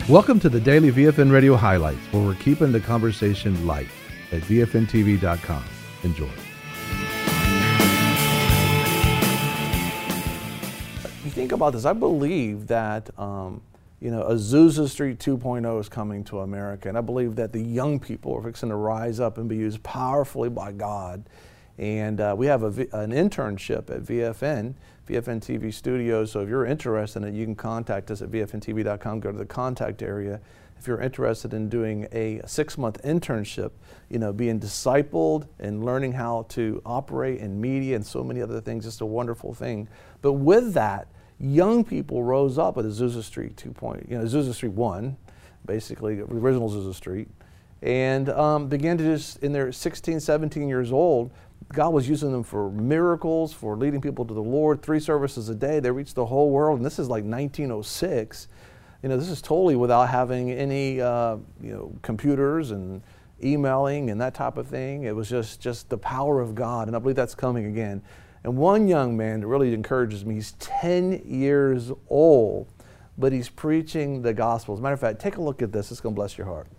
Welcome to the Daily VFN Radio Highlights, where we're keeping the conversation light at VFNTV.com. Enjoy. You think about this, I believe that, Azusa Street 2.0 is coming to America, and I believe that the young people are fixing to rise up and be used powerfully by God. And we have an internship at VFN TV Studios, so if you're interested in it, you can contact us at VFNTV.com, go to the contact area. If you're interested in doing a 6-month internship, being discipled and learning how to operate in media and so many other things, it's a wonderful thing. But with that, young people rose up at Azusa Street 2.0, Azusa Street 1, basically, original Azusa Street, and began to just, in their 16, 17 years old, God was using them for miracles, for leading people to the Lord, 3 services a day. They reached the whole world, and this is like 1906. This is totally without having any, computers and emailing and that type of thing. It was just the power of God, and I believe that's coming again. And one young man that really encourages me, he's 10 years old, but he's preaching the gospel. As a matter of fact, take a look at this. It's going to bless your heart.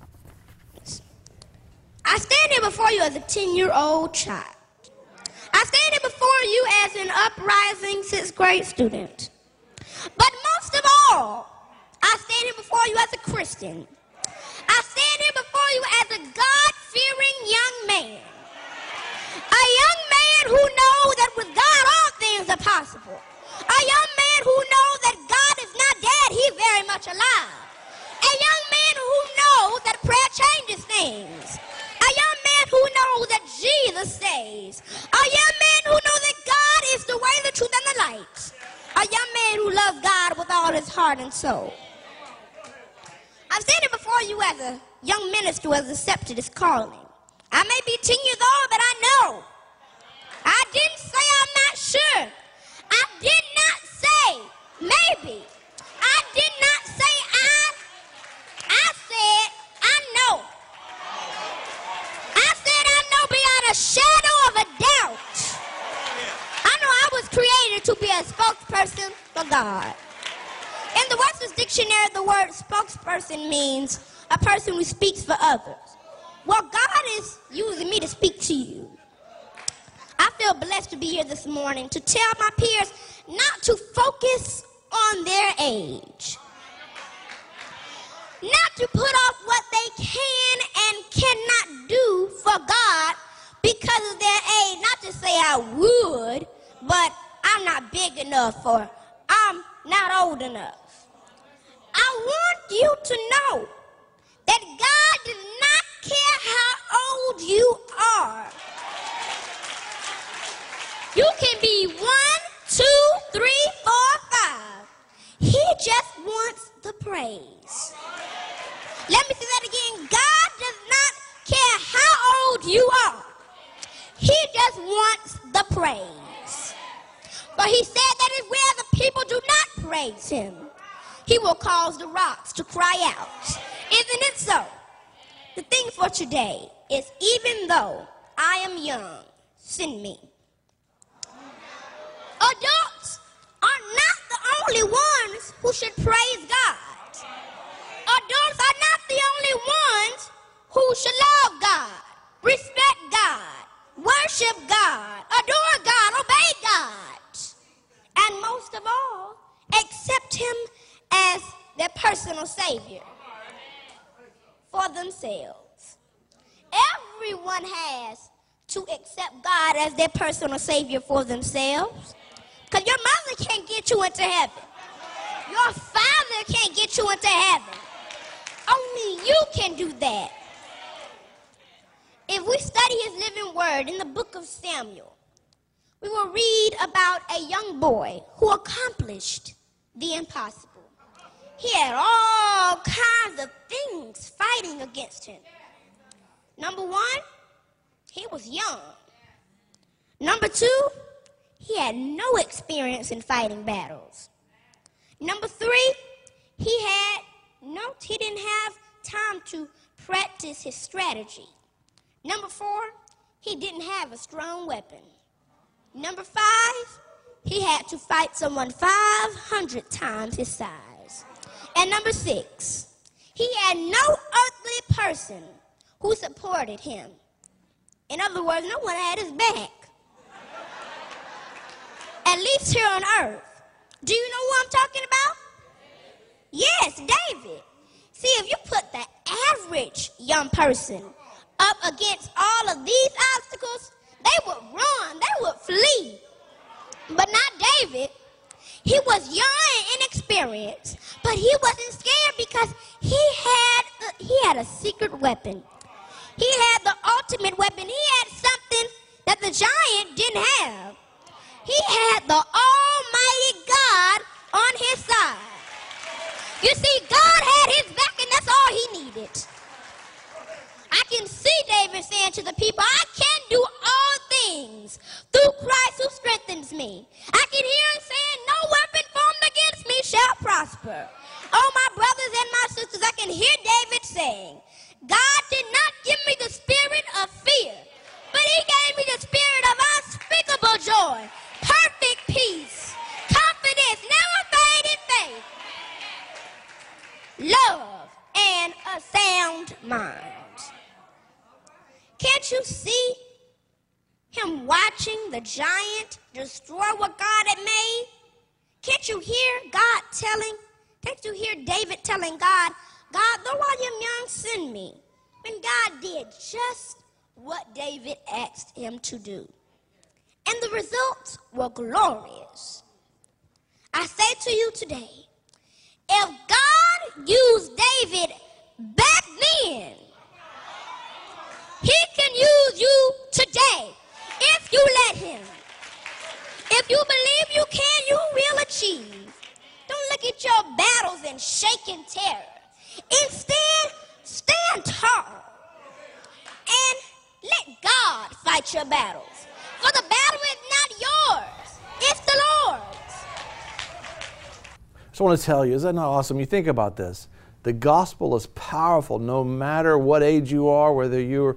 I stand here before you as a 10-year-old child. I stand here before you as an uprising 6th grade student. But most of all, I stand here before you as a Christian. I stand here before you as a God-fearing young man. A young man who knows that with God all things are possible. A young man who knows that God is not dead, he's very much alive. A young man who knows that prayer changes things. A young man who knows that Jesus saves. A young man who knows that God is the way, the truth, and the light. A young man who loves God with all his heart and soul. I'm standing before you as a young minister who has accepted his calling. I may be 10 years old, but I know. I didn't say I'm not sure. I did not say maybe. I did not say I said I know. I said I know beyond a shadow of a doubt. I know I was created to be a spokesperson for God. In the Webster's Dictionary, the word spokesperson means a person who speaks for others. Well, God is using me to speak to you. I feel blessed to be here this morning to tell my peers not to focus on their age. Not to put off what they can and cannot do for God because of their age. Not to say I would, but I'm not big enough or I'm not old enough. I want you to know that God does not care how old you are. You can be 1, 2, 3, 4, 5. He just wants the praise. Let me say that again. God does not care how old you are. He just wants the praise. But he said that if where the people do not praise him, he will cause the rocks to cry out. Isn't it so? The thing for today is, even though I am young, send me. Adults are not the only ones who should praise God. Adults are not the only ones who should love God, respect God, worship God, adore God, obey God, and most of all, accept him as their personal Savior for themselves. Everyone has to accept God as their personal Savior for themselves, because your mother can't get you into heaven. Your father can't get you into heaven. Only you can do that. If we study his living word in the book of Samuel, we will read about a young boy who accomplished the impossible. He had all kinds of things fighting against him. Number 1, he was young. Number 2, he had no experience in fighting battles. Number 3, he didn't have time to practice his strategy. Number 4, he didn't have a strong weapon. Number 5, he had to fight someone 500 times his size. And number 6, he had no earthly person who supported him. In other words, no one had his back. At least here on earth. Do you know who I'm talking about? Yes, David. See, if you put the average young person up against all of these obstacles, they would run, they would flee. But not David. He was young and inexperienced, but he wasn't scared because he had a secret weapon. He had the ultimate weapon. He had something that the giant didn't have. He had the Almighty God on his side. You see, God had his back, and that's all he needed. I can see David saying to the people, I can do all things through Christ who strengthens me. I can hear him saying, no weapon formed against me shall prosper. Oh, my brothers and my sisters, I can hear David saying, God did not give me the spirit of fear, but he gave me the spirit of unspeakable joy, perfect peace, confidence, never fading faith, love, and a sound mind. Can't you see him watching the giant destroy what God had made? Can't you hear David telling God, God, though I am young, send me. And God did just what David asked him to do. And the results were glorious. I say to you today, if God used David back then, he can use you today if you let him. If you believe you can, you will achieve. Don't look at your battles and shake in terror. Instead, stand tall and let God fight your battles. For the battle is not yours, it's the Lord's. So I want to tell you, is that not awesome? You think about this. The gospel is powerful no matter what age you are, whether you're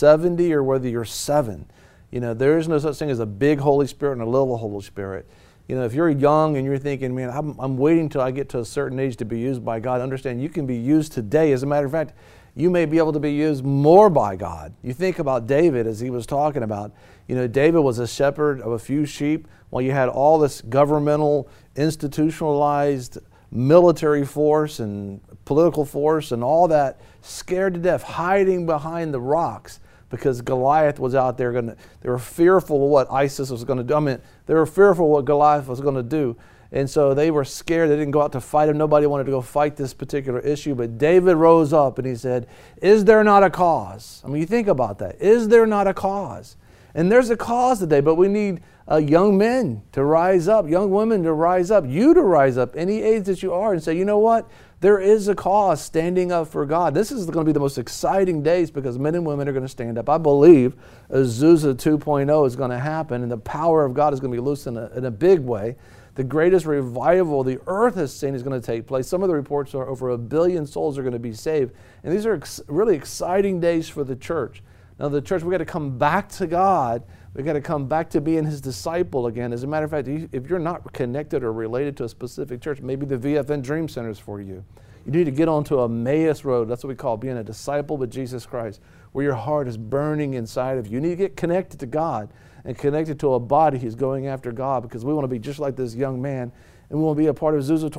70 or whether you're 7. You know, there is no such thing as a big Holy Spirit and a little Holy Spirit. You know, if you're young and you're thinking, man, I'm waiting till I get to a certain age to be used by God, understand you can be used today. As a matter of fact, you may be able to be used more by God. You think about David, as he was talking about. You know, David was a shepherd of a few sheep while you had all this governmental, institutionalized military force and political force and all that, scared to death, hiding behind the rocks because Goliath was out there. They were fearful of what ISIS was going to do. I mean, they were fearful of what Goliath was going to do. And so they were scared. They didn't go out to fight him. Nobody wanted to go fight this particular issue. But David rose up and he said, is there not a cause? I mean, you think about that. Is there not a cause? And there's a cause today, but we need young men to rise up, young women to rise up, you to rise up, any age that you are, and say, you know what? There is a cause standing up for God. This is going to be the most exciting days because men and women are going to stand up. I believe Azusa 2.0 is going to happen and the power of God is going to be loose in a big way. The greatest revival the earth has seen is going to take place. Some of the reports are over 1 billion souls are going to be saved. And these are really exciting days for the church. Now, the church, we've got to come back to God. We've got to come back to being his disciple again. As a matter of fact, if you're not connected or related to a specific church, maybe the VFN Dream Center is for you. You need to get onto Emmaus Road. That's what we call being a disciple with Jesus Christ, where your heart is burning inside of you. You need to get connected to God and connected to a body who's going after God, because we want to be just like this young man, and we want to be a part of Azusa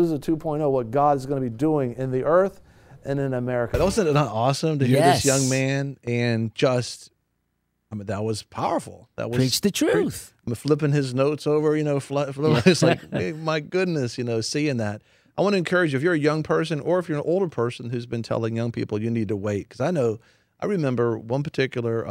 2.0, what God is going to be doing in the earth and in America. Wasn't it not awesome to hear this young man and just, I mean, that was powerful. That was preach the truth. I'm flipping his notes over, you know, it's like, hey, my goodness, you know, seeing that. I want to encourage you, if you're a young person or if you're an older person who's been telling young people you need to wait, because I remember one particular,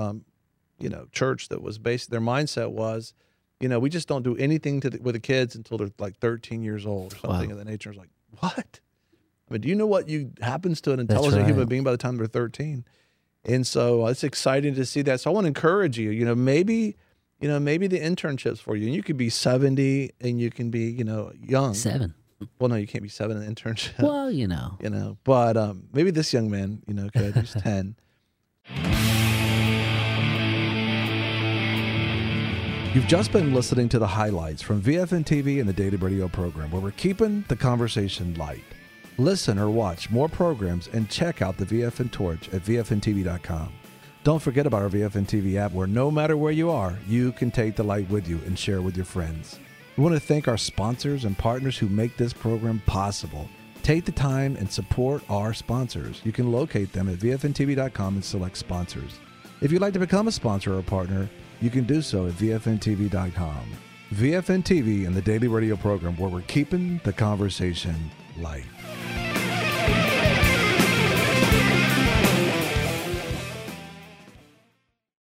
church that was based, their mindset was, you know, we just don't do anything with the kids until they're like 13 years old or something of that nature. I was like, what? I mean, do you know what happens to an intelligent human being by the time they're 13? And so it's exciting to see that. So I want to encourage you, maybe the internships for you. And you could be 70 and you can be, young. 7. Well, no, you can't be 7 in an internship. Well, But maybe this young man, could. He's 10. You've just been listening to the highlights from VFN TV and the Daily Radio program, where we're keeping the conversation light. Listen or watch more programs and check out the VFN Torch at VFNTV.com. Don't forget about our VFN TV app, where no matter where you are, you can take the light with you and share with your friends. We want to thank our sponsors and partners who make this program possible. Take the time and support our sponsors. You can locate them at VFNTV.com and select sponsors. If you'd like to become a sponsor or a partner, you can do so at VFNTV.com. VFN TV and the daily radio program where we're keeping the conversation light.